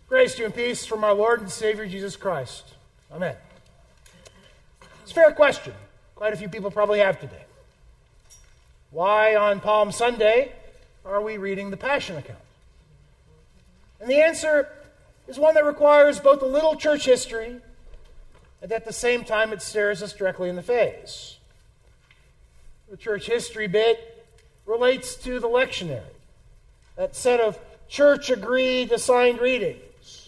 Grace to you and peace from our Lord and Savior Jesus Christ. Amen. It's a fair question. Quite a few people probably have today. Why on Palm Sunday are we reading the Passion account? And the answer is one that requires both a little church history and at the same time it stares us directly in the face. The church history bit relates to the lectionary, that set of church-agreed assigned readings.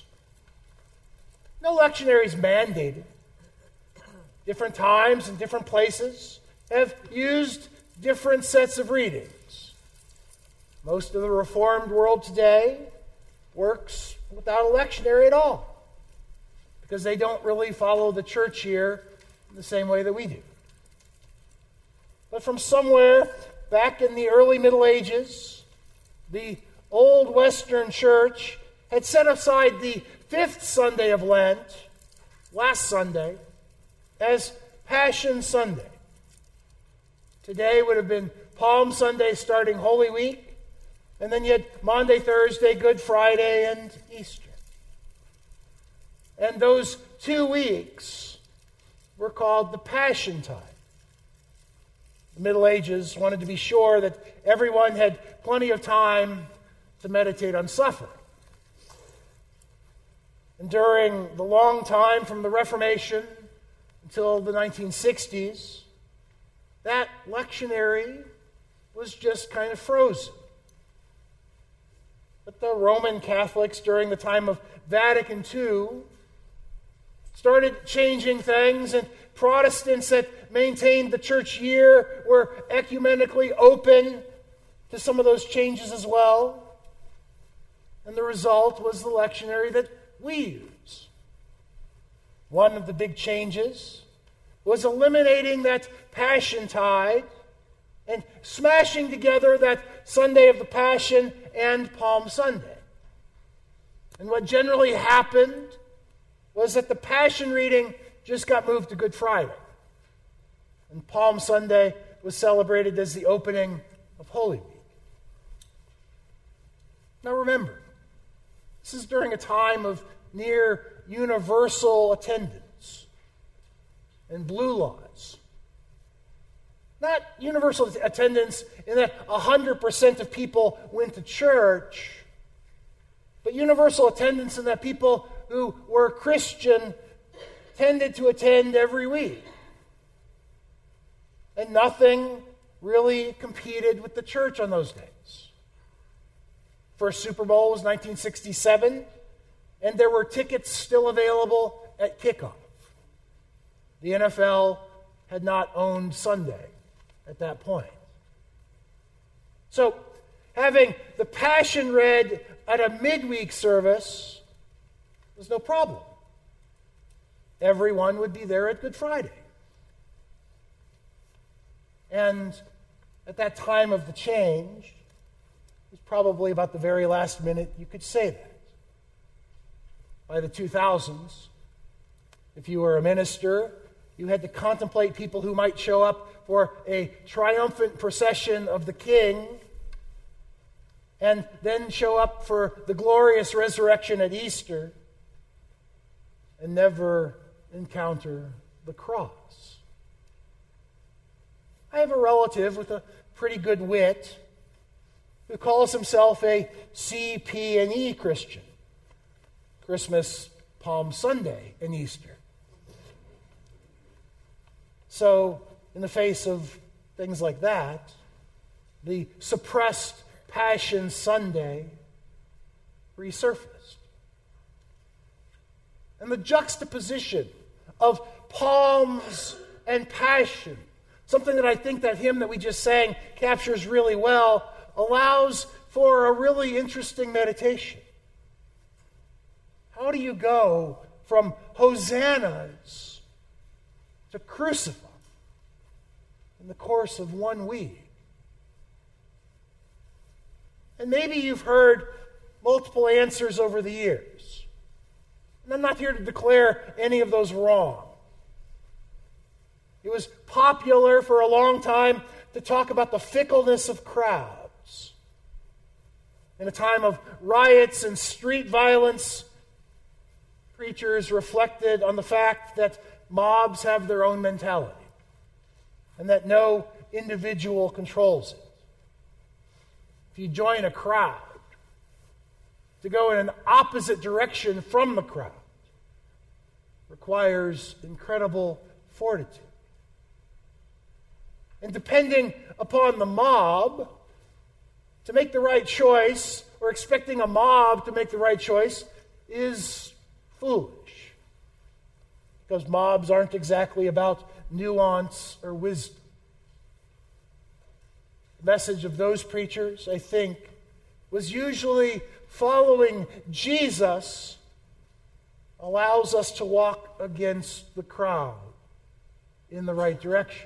No lectionary is mandated. Different times and different places have used different sets of readings. Most of the Reformed world today works without a lectionary at all because they don't really follow the church year in the same way that we do. But from somewhere back in the early Middle Ages, the old Western church had set aside the fifth Sunday of Lent, last Sunday, as Passion Sunday. Today would have been Palm Sunday starting Holy Week, and then you had Monday, Thursday, Good Friday, and Easter. And those 2 weeks were called the Passion time. The Middle Ages wanted to be sure that everyone had plenty of time to meditate on suffering. And during the long time from the Reformation until the 1960s, that lectionary was just kind of frozen. But the Roman Catholics during the time of Vatican II started changing things, and Protestants that maintained the church year were ecumenically open to some of those changes as well. And the result was the lectionary that we use. One of the big changes was eliminating that Passion Tide and smashing together that Sunday of the Passion and Palm Sunday. And what generally happened was that the Passion reading just got moved to Good Friday. And Palm Sunday was celebrated as the opening of Holy Week. Now remember, this is during a time of near universal attendance and blue laws. Not universal attendance in that 100% of people went to church, but universal attendance in that people who were Christian tended to attend every week. And nothing really competed with the church on those days. First Super Bowl was 1967, and there were tickets still available at kickoff. The NFL had not owned Sunday at that point. So, having the Passion read at a midweek service was no problem. Everyone would be there at Good Friday. And at that time of the change, it was probably about the very last minute you could say that. By the 2000s, if you were a minister, you had to contemplate people who might show up for a triumphant procession of the King and then show up for the glorious resurrection at Easter and never encounter the cross. I have a relative with a pretty good wit who calls himself a CP&E Christian. Christmas, Palm Sunday, and Easter. So, in the face of things like that, the suppressed Passion Sunday resurfaced. And the juxtaposition of palms and passion, something that I think that hymn that we just sang captures really well, allows for a really interesting meditation. How do you go from hosannas to crucify in the course of 1 week? And maybe you've heard multiple answers over the years. And I'm not here to declare any of those wrong. It was popular for a long time to talk about the fickleness of crowds. In a time of riots and street violence, preachers reflected on the fact that mobs have their own mentality and that no individual controls it. If you join a crowd, to go in an opposite direction from the crowd requires incredible fortitude. And depending upon the mob, to make the right choice, or expecting a mob to make the right choice, is foolish. Because mobs aren't exactly about nuance or wisdom. The message of those preachers, I think, was usually following Jesus allows us to walk against the crowd in the right directions.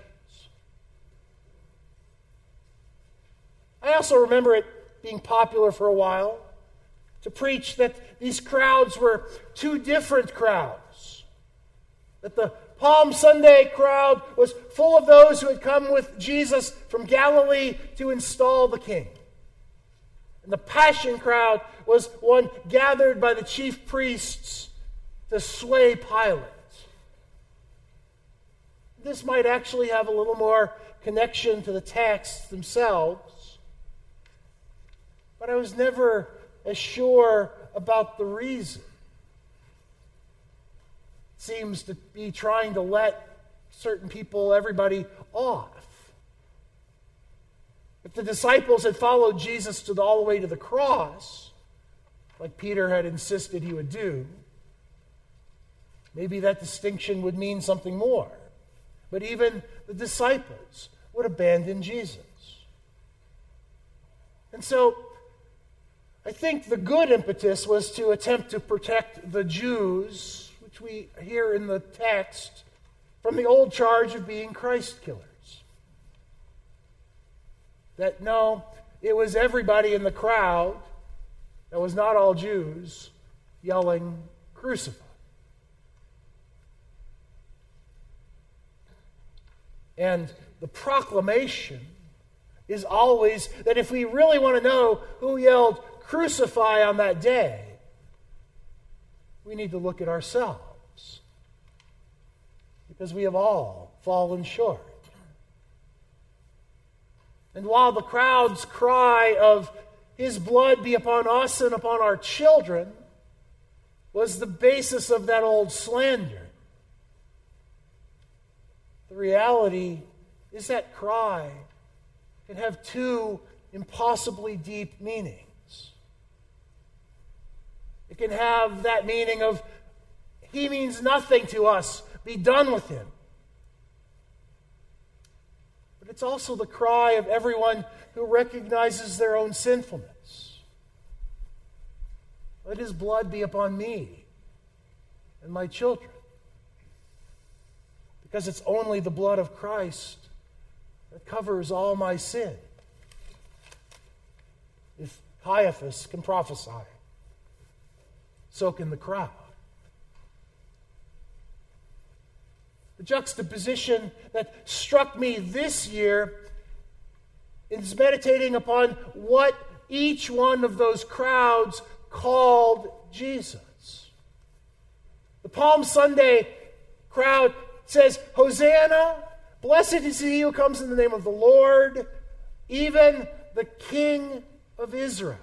I also remember it being popular for a while to preach that these crowds were two different crowds. That the Palm Sunday crowd was full of those who had come with Jesus from Galilee to install the king. And the Passion crowd was one gathered by the chief priests to sway Pilate. This might actually have a little more connection to the texts themselves, but I was never as sure about the reason. It seems to be trying to let certain people, everybody, off. If the disciples had followed Jesus all the way to the cross, like Peter had insisted he would do, maybe that distinction would mean something more. But even the disciples would abandon Jesus. And so, I think the good impetus was to attempt to protect the Jews, which we hear in the text, from the old charge of being Christ killers. That no, it was everybody in the crowd, that was not all Jews, yelling, "Crucify." And the proclamation is always that if we really want to know who yelled "Crucify" on that day, we need to look at ourselves. Because we have all fallen short. And while the crowd's cry of "His blood be upon us and upon our children" was the basis of that old slander, the reality is that cry can have two impossibly deep meanings. It can have that meaning of, "He means nothing to us, be done with him." But it's also the cry of everyone who recognizes their own sinfulness. Let his blood be upon me and my children. Because it's only the blood of Christ that covers all my sin. If Caiaphas can prophesy, so can the crowd. The juxtaposition that struck me this year is meditating upon what each one of those crowds called Jesus. The Palm Sunday crowd says, "Hosanna, blessed is he who comes in the name of the Lord, even the King of Israel."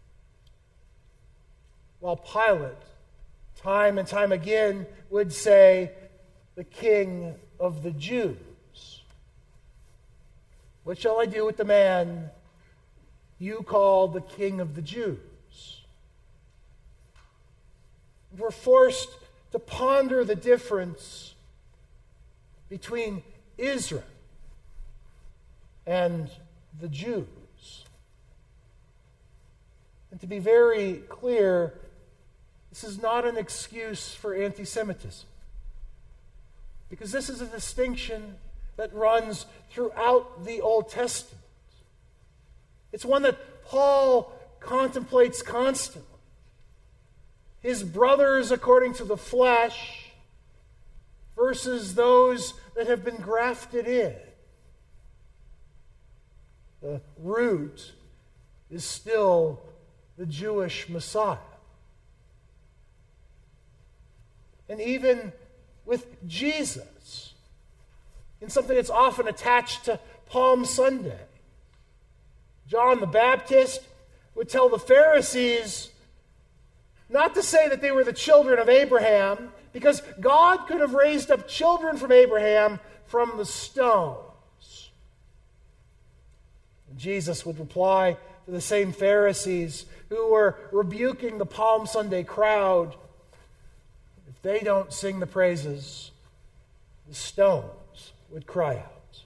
While Pilate, time and time again, would say, "The King of the Jews." What shall I do with the man you call the King of the Jews? We're forced to ponder the difference between Israel and the Jews. And to be very clear, this is not an excuse for anti-Semitism. Because this is a distinction that runs throughout the Old Testament. It's one that Paul contemplates constantly. His brothers according to the flesh versus those that have been grafted in. The root is still the Jewish Messiah. and even with Jesus in something that's often attached to Palm Sunday. John the Baptist would tell the Pharisees not to say that they were the children of Abraham, because God could have raised up children from Abraham from the stones. And Jesus would reply to the same Pharisees who were rebuking the Palm Sunday crowd, if they don't sing the praises, the stones would cry out.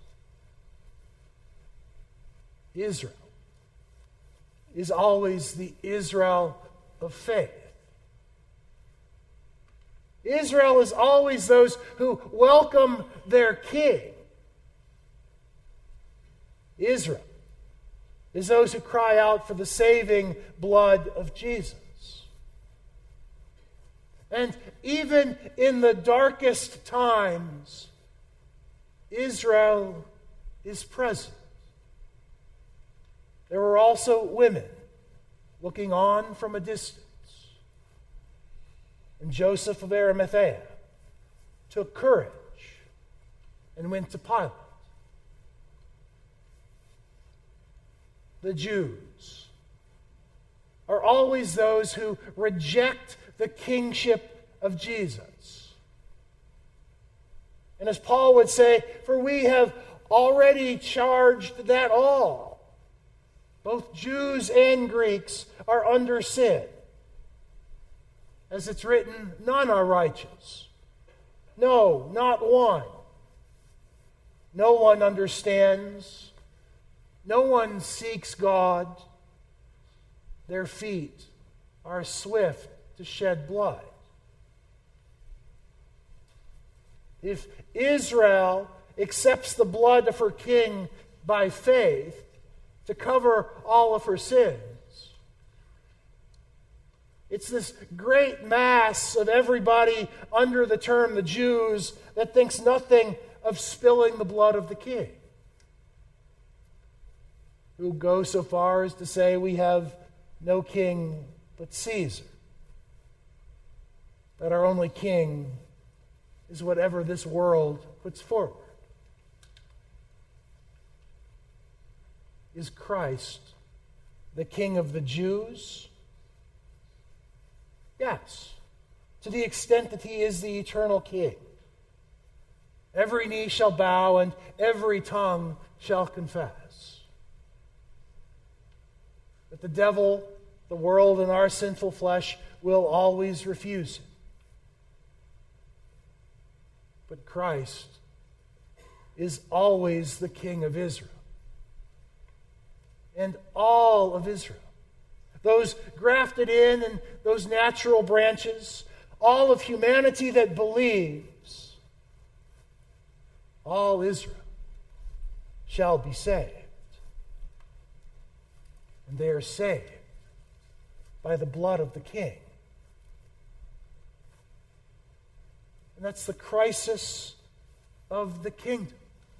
Israel is always the Israel of faith. Israel is always those who welcome their king. Israel is those who cry out for the saving blood of Jesus. And even in the darkest times, Israel is present. There were also women looking on from a distance. And Joseph of Arimathea took courage and went to Pilate. The Jews are always those who reject the kingship of Jesus. And as Paul would say, for we have already charged that all, both Jews and Greeks, are under sin. As it's written, none are righteous. No, not one. No one understands. No one seeks God. Their feet are swift to shed blood. If Israel accepts the blood of her king by faith to cover all of her sins, it's this great mass of everybody under the term the Jews that thinks nothing of spilling the blood of the king, who go so far as to say we have no king but Caesar, that our only king is whatever this world puts forward. Is Christ the King of the Jews? Yes, to the extent that he is the eternal King. Every knee shall bow and every tongue shall confess. But the devil, the world, and our sinful flesh will always refuse him. But Christ is always the King of Israel. And all of Israel, those grafted in and those natural branches, all of humanity that believes, all Israel shall be saved. And they are saved by the blood of the King. And that's the crisis of the kingdom.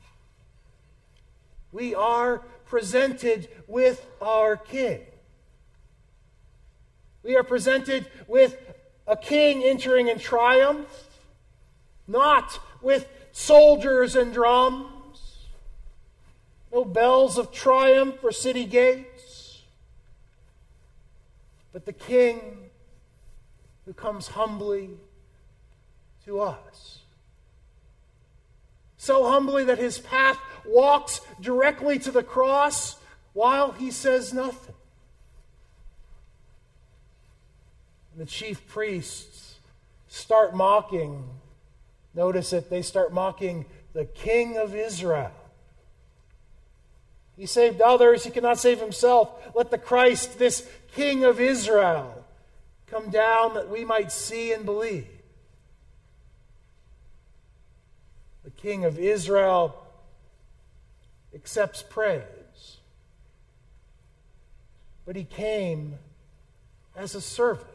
We are presented with our King. We are presented with a king entering in triumph, not with soldiers and drums, no bells of triumph or city gates, but the king who comes humbly to us. So humbly that his path walks directly to the cross while he says nothing. And the chief priests start mocking. Notice that they start mocking the King of Israel. He saved others, he cannot save himself. Let the Christ, this King of Israel, come down that we might see and believe. The King of Israel accepts praise. But he came as a servant.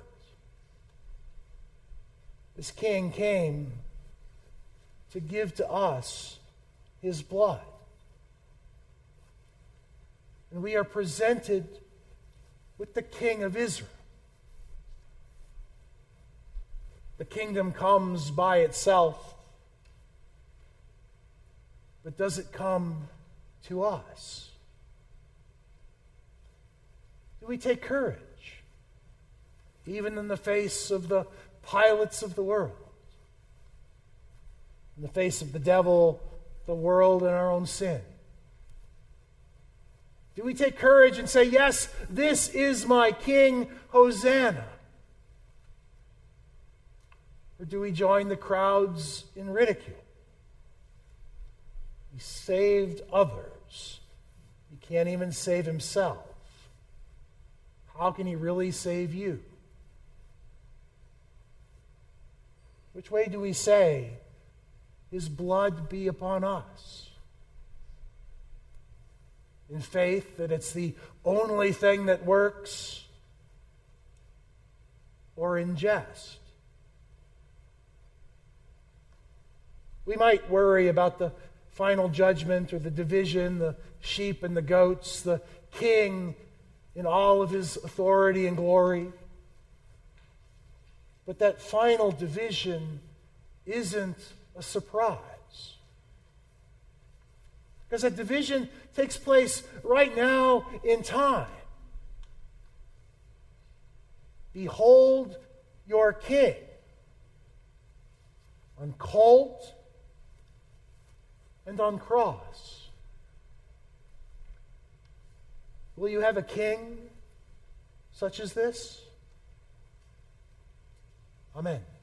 This king came to give to us his blood. And we are presented with the King of Israel. the kingdom comes by itself, but does it come to us? Do we take courage, even in the face of the Pilates of the world, in the face of the devil, the world, and our own sin? Do we take courage and say, yes, this is my King, Hosanna? Or do we join the crowds in ridicule? He saved others. He can't even save himself. How can he really save you? Which way do we say, his blood be upon us? In faith that it's the only thing that works, or in jest? We might worry about the final judgment or the division, the sheep and the goats, the king in all of his authority and glory. But that final division isn't a surprise. Because that division takes place right now in time. Behold your king. On colt and on cross. Will you have a king such as this? Amen.